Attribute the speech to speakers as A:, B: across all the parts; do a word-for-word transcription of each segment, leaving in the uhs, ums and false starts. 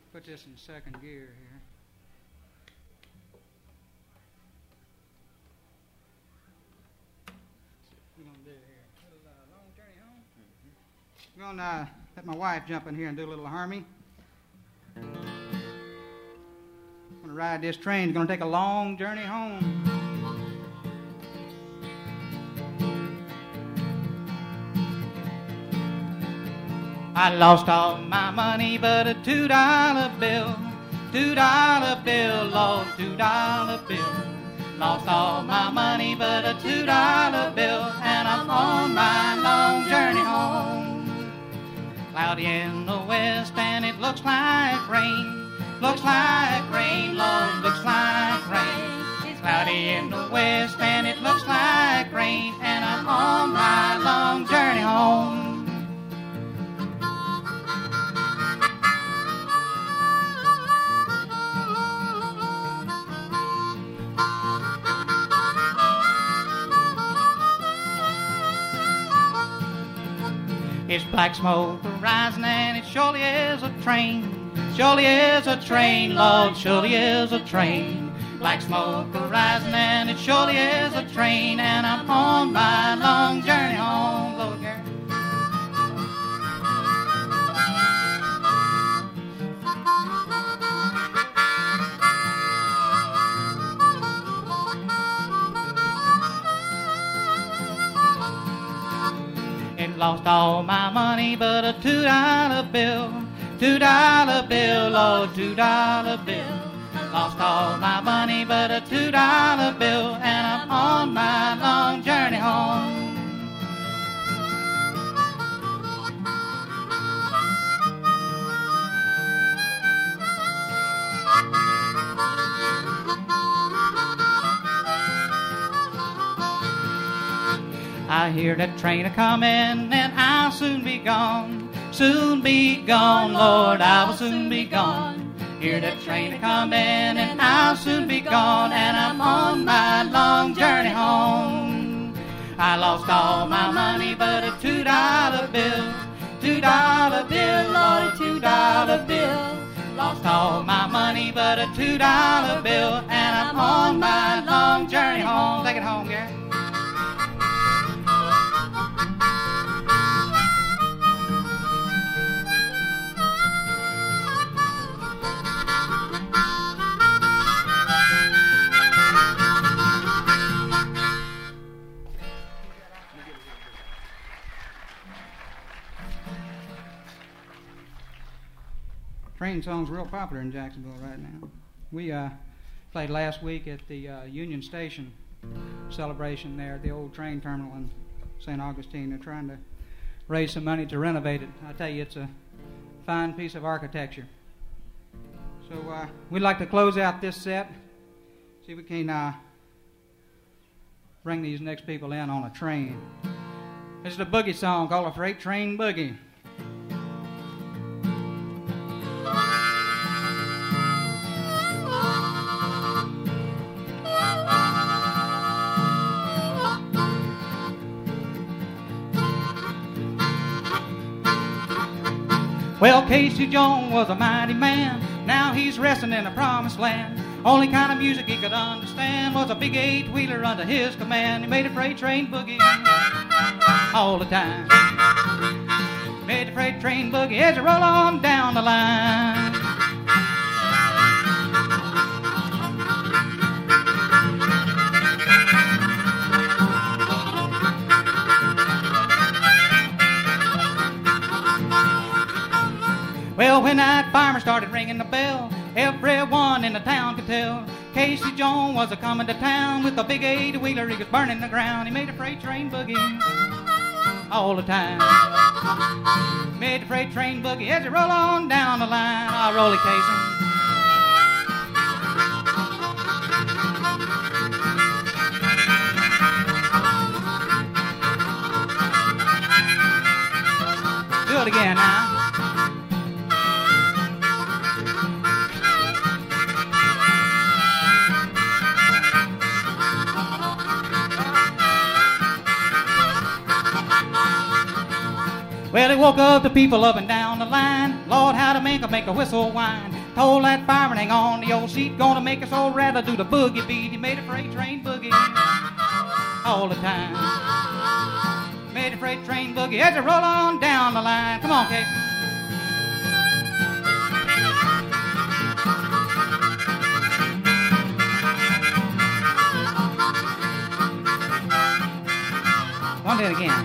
A: Put this in second gear here. We're going to do here. A little uh, long journey home. Mm-hmm. We're going to uh, let my wife jump in here and do a little harmony. I'm going to ride this train. It's going to take a long journey home. I lost all my money but a two-dollar bill, two-dollar bill, Lord, two-dollar bill. Lost all my money but a two-dollar bill, and I'm on my long journey home. Cloudy in the west and it looks like rain, looks like rain, Lord, looks like rain. It's cloudy in the west and it looks like rain, and I'm on my long journey home. It's black smoke rising and it surely is a train, surely is a train, Lord, surely is a train. Black smoke rising and it surely is a train, and I'm on my long journey home, Lord, yeah. Lost all my money but a two-dollar bill, two-dollar bill, Lord, two-dollar bill. Lost all my money but a two-dollar bill, and I'm on my long journey home. I hear that train a-comin' and I'll soon be gone, soon be gone, Lord, I will soon be gone. Hear that train a-comin' and I'll soon be gone, and I'm on my long journey home. I lost all my money but a two-dollar bill, two-dollar bill, Lord, a two-dollar bill. Lost all my money but a two-dollar bill, and I'm on my long journey home. Take it home, Gary. Train song's real popular in Jacksonville right now. We uh, played last week at the uh, Union Station celebration there at the old train terminal in Saint Augustine. They're trying to raise some money to renovate it. I tell you, it's a fine piece of architecture. So uh, we'd like to close out this set. See if we can uh, bring these next people in on a train. This is a boogie song called A Freight Train Boogie. Well, Casey Jones was a mighty man. Now he's resting in the promised land. Only kind of music he could understand was a big eight-wheeler under his command. He made a freight train boogie all the time. Made the freight train boogie as it roll on down the line. Well, when that farmer started ringing the bell, everyone in the town could tell Casey Jones was a-coming to town with a big eight-wheeler. He was burning the ground. He made a freight train boogie all the time. Made the freight train boogie as it roll on down the line. Oh, roll it, Casey. Do it again now. Well, he woke up the people up and down the line. Lord, how to make a make a whistle whine. Told that fireman, hang on to your seat, gonna make us all rather do the boogie beat. He made a freight train boogie all the time. Made a freight train boogie as it roll on down the line. Come on, Kate. One do it again.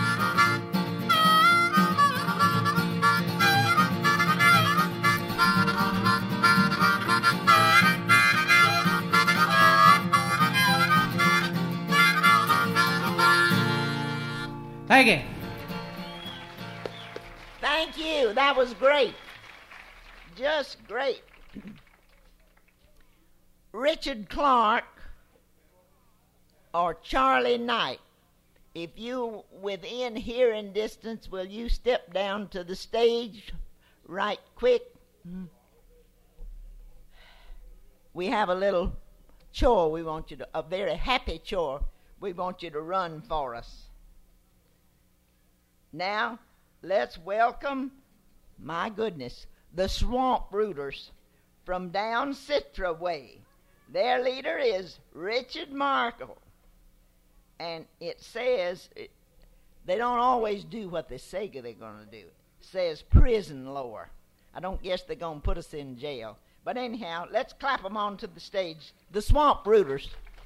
A: Thank you.
B: Thank you. That was great. Just great. Richard Clark or Charlie Knight, if you within hearing distance, will you step down to the stage right quick? We have a little chore we want you to, a very happy chore we want you to run for us. Now, let's welcome, my goodness, the Swamp Rooters from down Citra way. Their leader is Richard Markle. And it says, it, they don't always do what they say they're going to do. It says prison lore. I don't guess they're going to put us in jail. But anyhow, let's clap them onto the stage. The Swamp Rooters.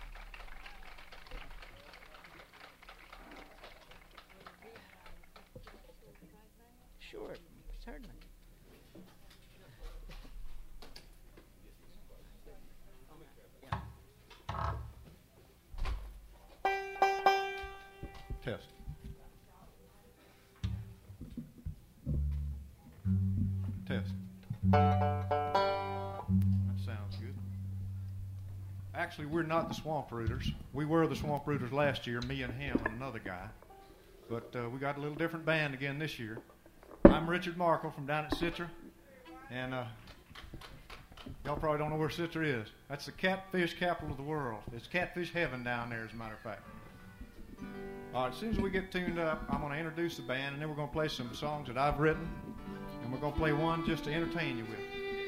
B: Sure, certainly.
C: Test. Test. That sounds good. Actually, we're not the Swamp Rooters. We were the Swamp Rooters last year, me and him and another guy. But uh, we got a little different band again this year. I'm Richard Markle from down at Citra. And uh, y'all probably don't know where Citra is. That's the catfish capital of the world. It's catfish heaven down there, as a matter of fact. All right, as soon as we get tuned up, I'm going to introduce the band, and then we're going to play some songs that I've written, and we're going to play one just to entertain you with.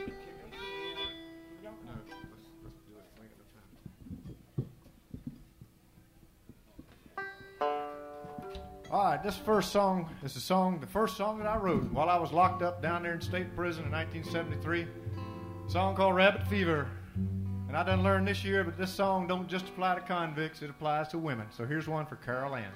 C: All right, this first song is the song, the first song that I wrote while I was locked up down there in state prison in nineteen seventy-three. A song called Rabbit Fever. And I done learned this year, but this song don't just apply to convicts, it applies to women. So here's one for Carol Ann.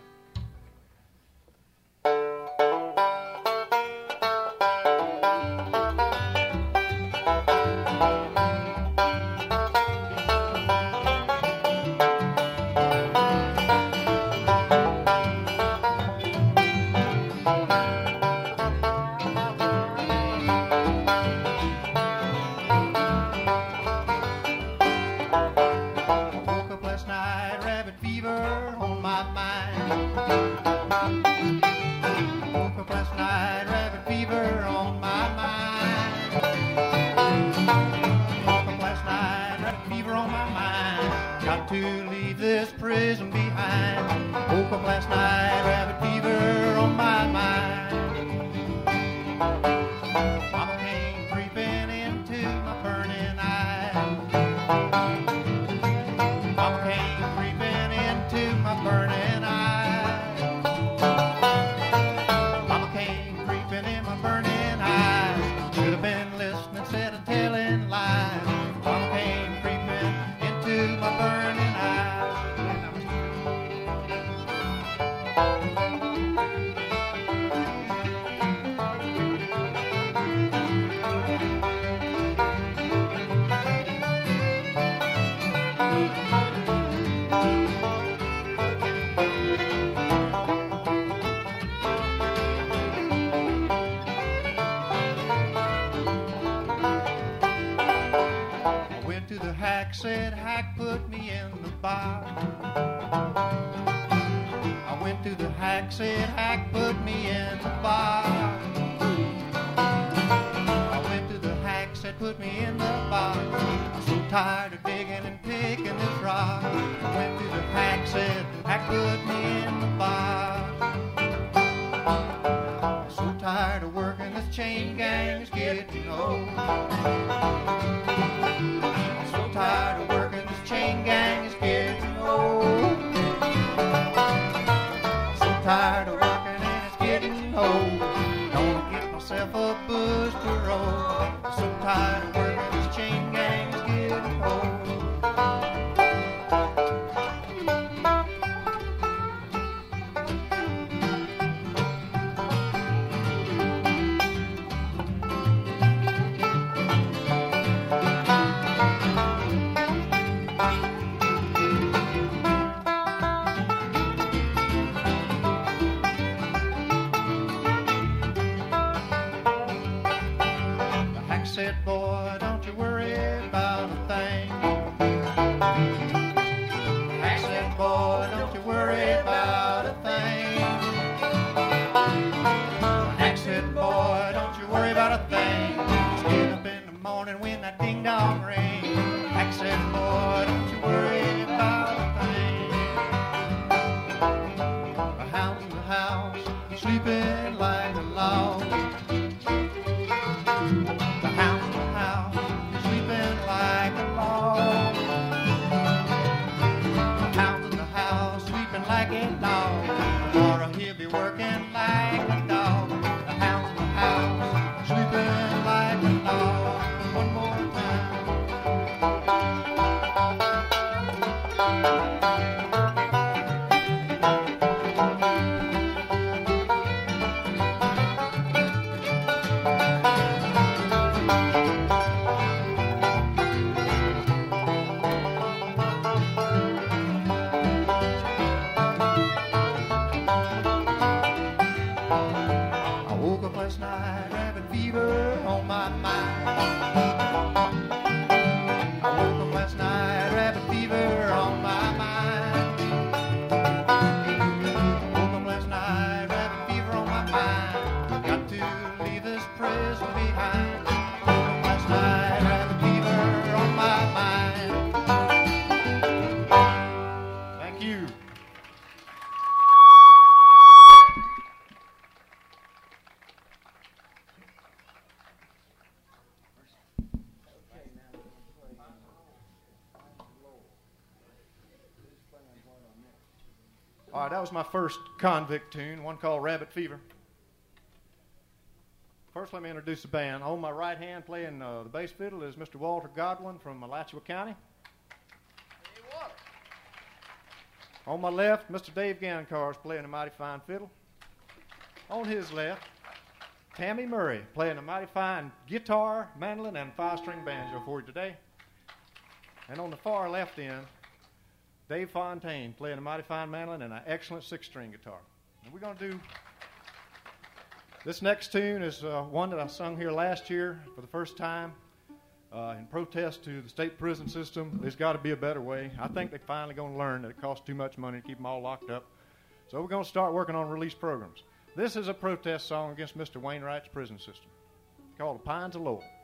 C: Said Hack put me in the bar. I went to the Hack, said Hack put me in the bar. I went to the Hack, said put me in the bar. I'm so tired of digging and picking this rock. I went to the Hack, said Hack put me in the bar. I'm so tired of working this chain gang, it's getting getting old. I'm so tired of working, this chain gang is getting old. I'm so tired of working and it's getting old. Gonna get myself a bush to roll. I'm so tired of working, this chain gang is getting old. Said, boy, don't you worry about a thing. I said, boy, don't you worry about a thing. I said, boy, don't you worry about a thing. Just get up in the morning when that ding dong rings. I said, boy, don't you worry about a thing. The hound's in the house, sleeping like a log. All right, that was my first convict tune, one called Rabbit Fever. First, let me introduce the band. On my right hand, playing uh, the bass fiddle, is Mister Walter Godwin from Alachua County.
D: Hey, Walter.
C: On my left, Mister Dave Gankar is playing a mighty fine fiddle. On his left, Tammy Murray playing a mighty fine guitar, mandolin, and five-string banjo for you today. And on the far left end, Dave Fontaine playing a mighty fine mandolin and an excellent six-string guitar. And we're going to do, this next tune is uh, one that I sung here last year for the first time uh, in protest to the state prison system. There's got to be a better way. I think they're finally going to learn that it costs too much money to keep them all locked up. So we're going to start working on release programs. This is a protest song against Mister Wainwright's prison system called The Pines of Lowell.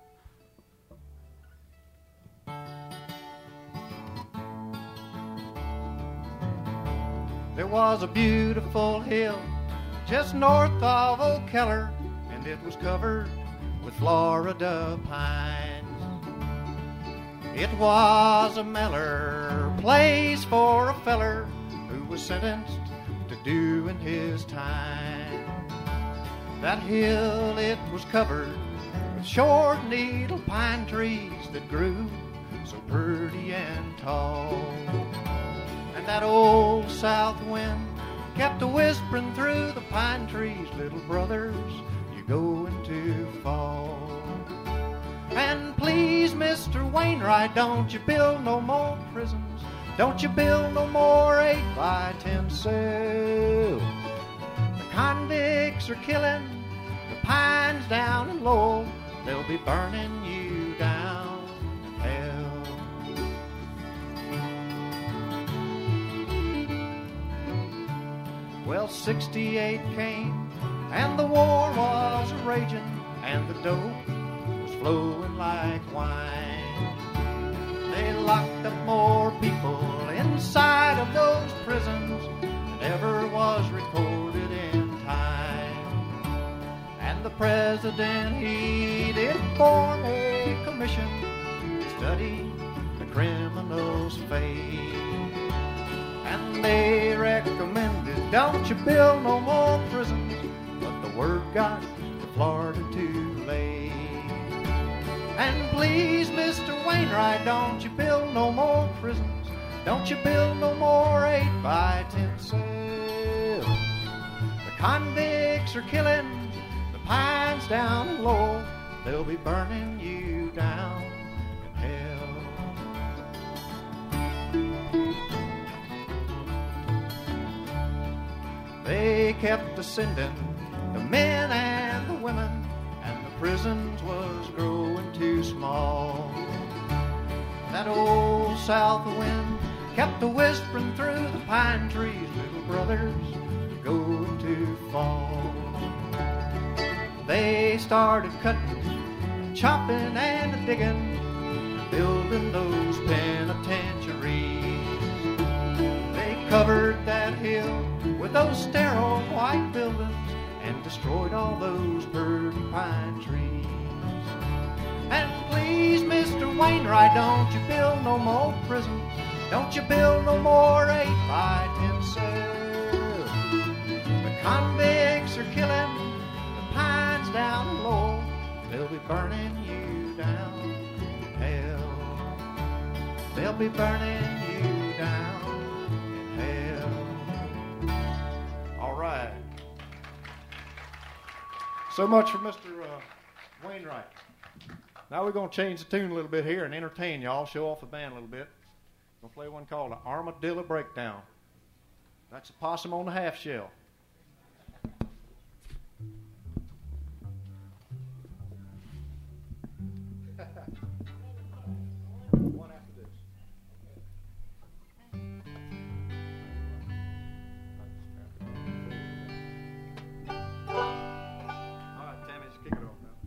C: There was a beautiful hill just north of O'Keller, and it was covered with Florida pines. It was a meller place for a feller who was sentenced to doing his time. That hill, it was covered with short needle pine trees that grew so pretty and tall. And that old south wind kept a-whispering through the pine trees, little brothers, you're going to fall. And please, Mister Wainwright, don't you build no more prisons, don't you build no more eight by ten cells. The convicts are killing the pines down in Lowell, they'll be burning you down in hell. Well, sixty-eight came, and the war was a-raging, and the dope was flowing like wine. They locked up more people inside of those prisons than ever was recorded in time. And the president, he did form a commission to study the criminal's fate. And they recommended, don't you build no more prisons, but the word got to Florida too late. And please, Mister Wainwright, don't you build no more prisons, don't you build no more eight by ten cells. The convicts are killing the pines down low, they'll be burning you down in hell. They kept a-sending the men and the women, and the prisons was growing too small. That old south wind kept a-whispering through the pine trees, little brothers, you're going to fall. They started cutting, chopping and digging, building those penitentiaries. They covered that hill with those sterile white buildings and destroyed all those pretty pine trees. And please, Mister Wainwright, don't you build no more prisons, don't you build no more eight by ten cells. The convicts are killing the pines down low, they'll be burning you down in hell. They'll be burning you down in hell. All right. So much for Mister Uh, Wainwright. Now we're going to change the tune a little bit here and entertain y'all, show off the band a little bit. We're going to play one called the Armadillo Breakdown. That's a possum on the half shell. One after this. All right, Tammy, just kick it off now.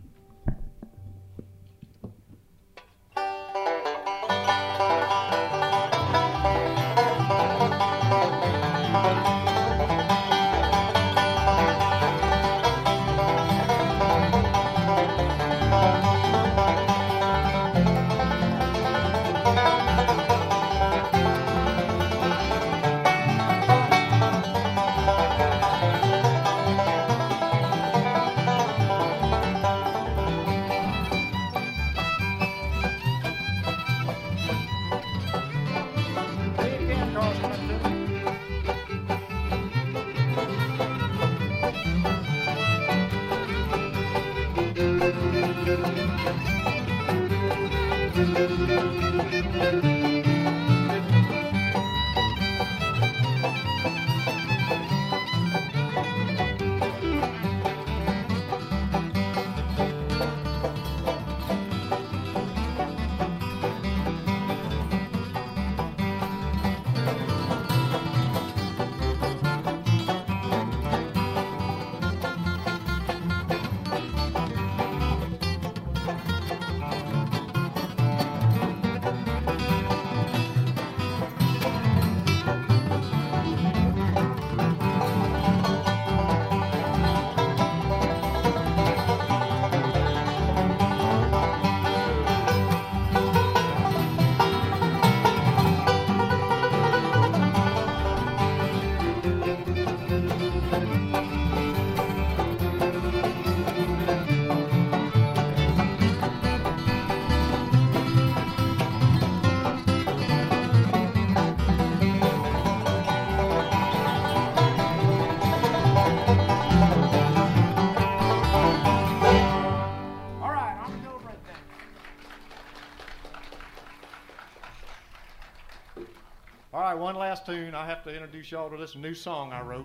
C: One last tune. I have to introduce y'all to this new song I wrote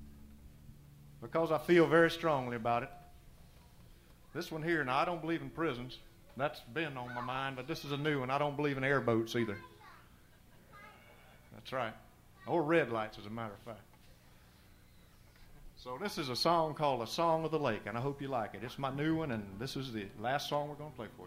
C: because I feel very strongly about it. This one here, now I don't believe in prisons. That's been on my mind, but this is a new one. I don't believe in airboats either. That's right. Or red lights, as a matter of fact. So this is a song called A Song of the Lake, and I hope you like it. It's my new one, and this is the last song we're going to play for you.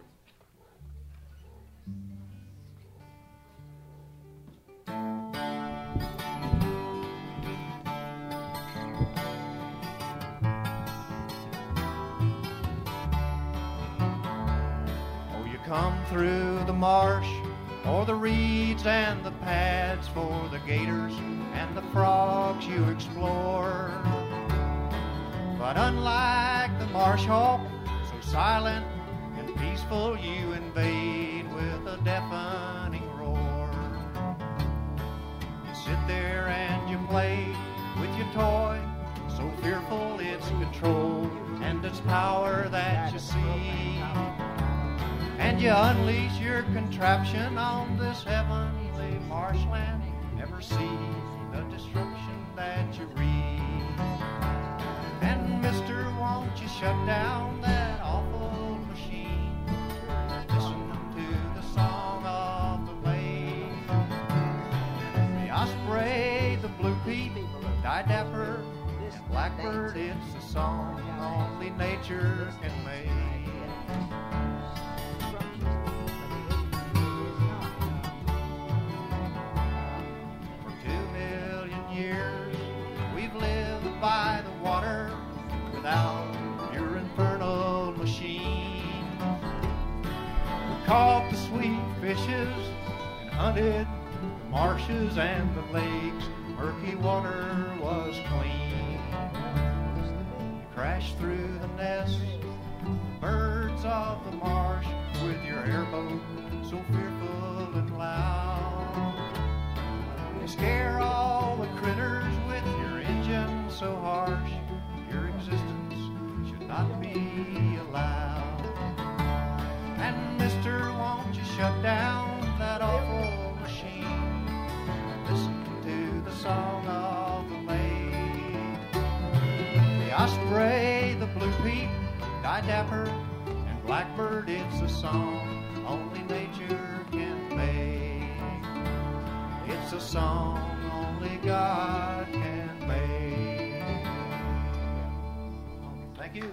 C: come through the marsh, or the reeds and the pads, for the gators and the frogs you explore. But unlike the marsh hawk, so silent and peaceful, you invade with a deafening roar. You sit there and you play with your toy, so fearful its control and its power that you see. And you unleash your contraption on this heavenly marshland, never see the destruction that you read. And mister, won't you shut down that awful machine? Listen to the song of the lake. The osprey, the blue pea, dapper, and blackbird, it's a song only nature can make. By the water without your infernal machine. We caught the sweet fishes and hunted the marshes and the lakes. Murky water was clean. You crashed through the nests, the birds of the marsh, with your airboat so fearful and loud. You scare all the critters with your engine so harsh, your existence should not be allowed. And mister, won't you shut down that awful machine? Listen to the song of the lake. The osprey, the blue pea, dapper, and blackbird, it's a song only nature can make. It's a song only God can make. Thank you.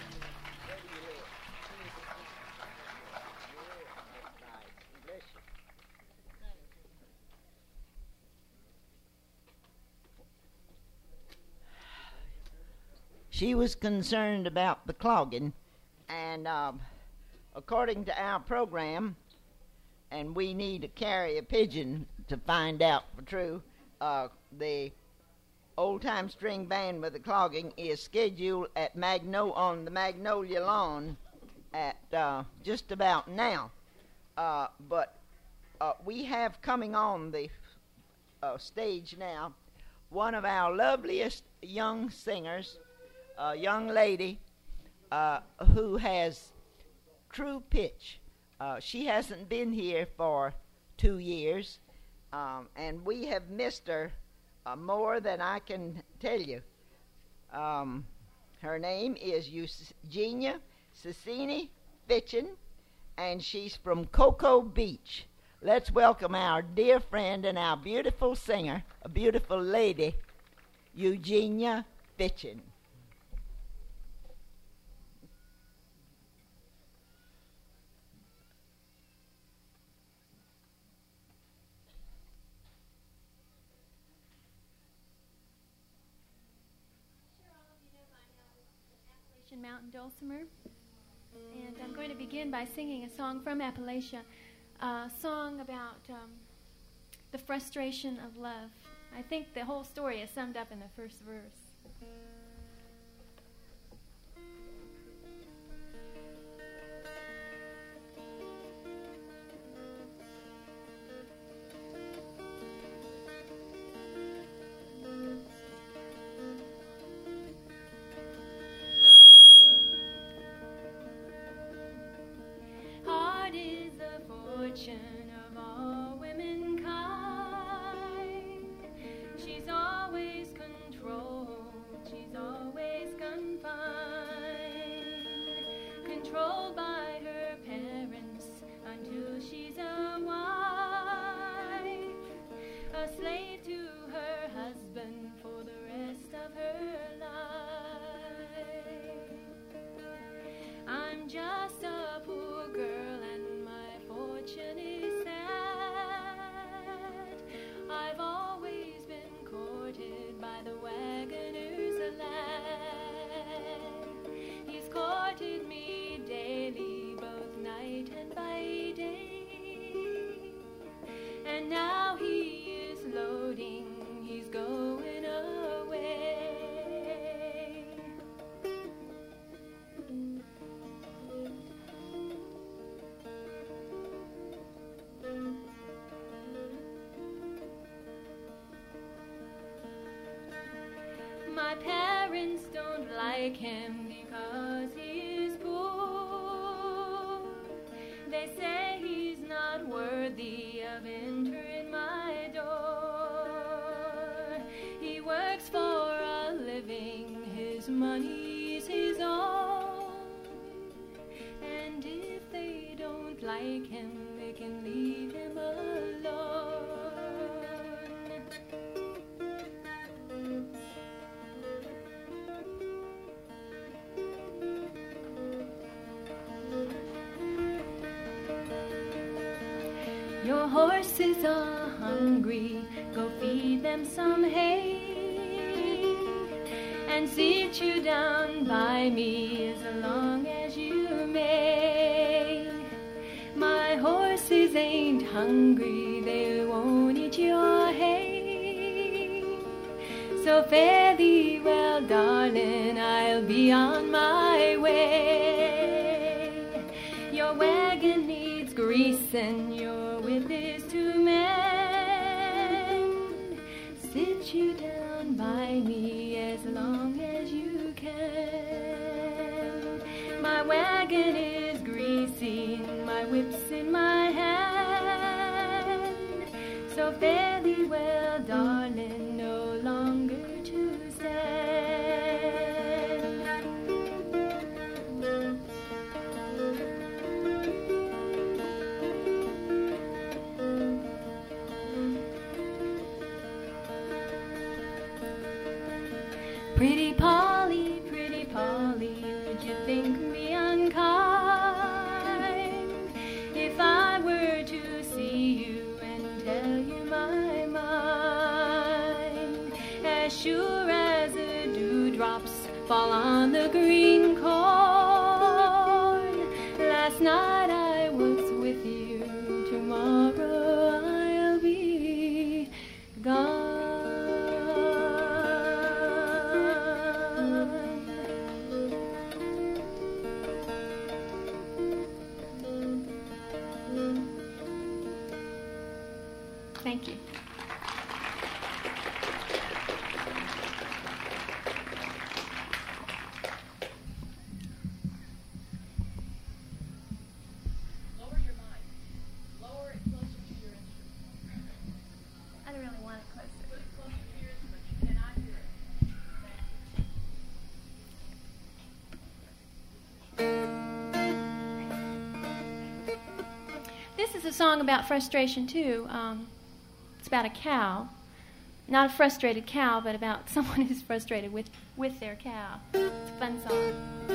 B: She was concerned about the clogging, and um, according to our program, and we need to carry a pigeon to find out for true, uh, the Old Time String Band with the Clogging is scheduled at Magno on the Magnolia Lawn at uh, just about now. Uh, but uh, we have coming on the uh, stage now one of our loveliest young singers, a young lady uh, who has true pitch. Uh, she hasn't been here for two years, um, and we have missed her Uh, more than I can tell you. Um, her name is Eugenia Cicini Fitchin, and she's from Cocoa Beach. Let's welcome our dear friend and our beautiful singer, a beautiful lady, Eugenia Fitchin.
E: Mountain Dulcimer, and I'm going to begin by singing a song from Appalachia, a song about um, the frustration of love. I think the whole story is summed up in the first verse. Fortune of all womenkind. She's always controlled, she's always confined, controlled by her parents until she's a wife, a slave to her husband for the rest of her life. I'm just a poor girl and my fortune is sad. I've always been courted by the wagoner's lad. He's courted me day And now he is loading, he's going away. My parents don't like him because he is poor. They say he's not worthy of entering my door. He works for a living, his money's his own. And if they don't like him, they can leave him alone. Your horses are hungry, go feed them some hay, and sit you down by me as long as you may. My horses ain't hungry, they won't eat your hay. So fare thee well, darling, I'll be on my way. Your wagon needs greasing, your whip is to mend. Sit you down by me as long as you can. My wagon is greasy, my whip's in my hand. So fare thee well, darling, no longer to stand. Pretty Polly, pretty Polly, would you think me unkind if I were to see you and tell you my mind? As sure as the dewdrops fall on the green corn, last night I was with you, tomorrow I'll be gone. Thank you.
F: Lower your mic. Lower it closer to your instrument.
E: I don't really want it closer.
F: Put it closer to your instrument. You cannot hear it.
E: This is a song about frustration, too. Um, it's about a cow. Not a frustrated cow, but about someone who's frustrated with, with their cow. It's a fun song.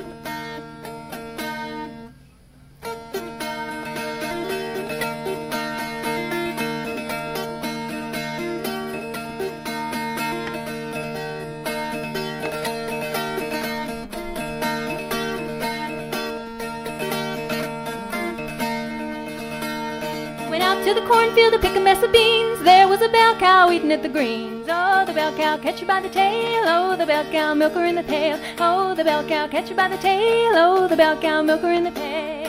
E: Went out to the cornfield to pick a mess of beans. There was a bell cow eating at the greens. Oh, the bell cow, catch her by the tail. Oh, the bell cow, milk her in the pail. Oh, the bell cow, catch her by the tail. Oh, the bell cow, milk her in the pail.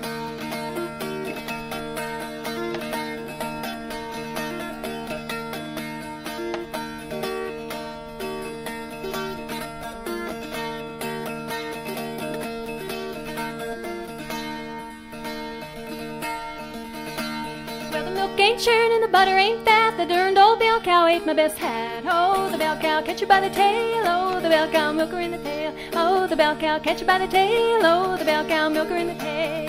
E: Well, the milk ain't churn and the butter ain't fat. The darned old bell cow ate my best hat. Oh, the bell cow, catch her by the tail. Oh, the bell cow, milk her in the pail. Oh, the bell cow, catch her by the tail. Oh, the bell cow, milk her in the pail.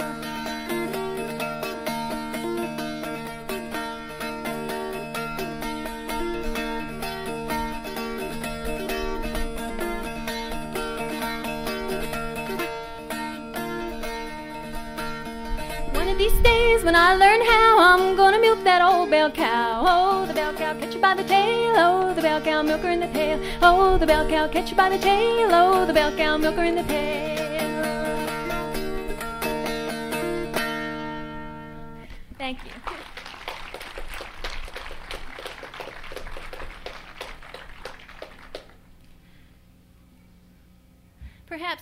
E: One of these days when I learn how, I'm gonna milk that old bell cow. Oh, the bell cow, catch her by the tail. Oh, the bell cow, milk her in the pail. Oh, the bell cow, catch her by the tail. Oh, the bell cow, milk her in the pail. Thank you.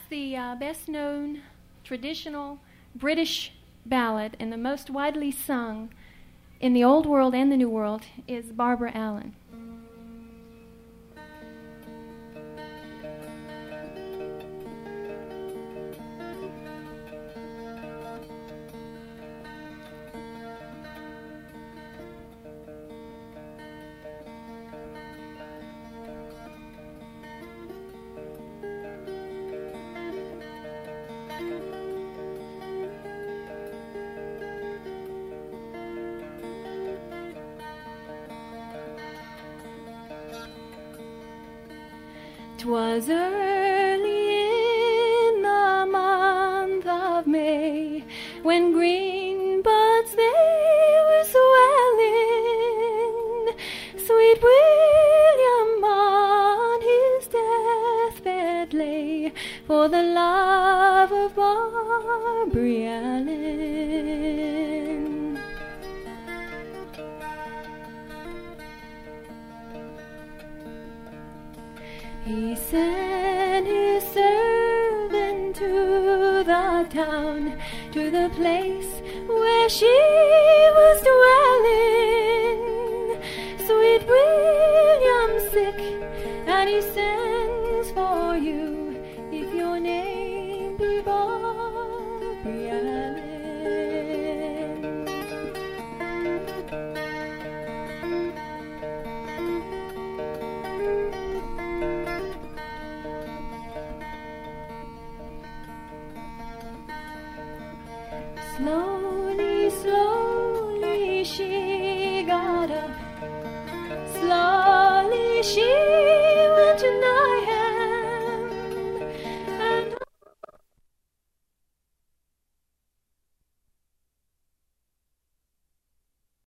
E: the uh, best-known traditional British ballad and the most widely sung in the Old World and the New World is Barbara Allen.
G: Twas early in the month of May, when green buds they were swelling, sweet William on his deathbed lay, for the love of Barbary Allen. He sent his servant to the town, to the place where she was dwelling.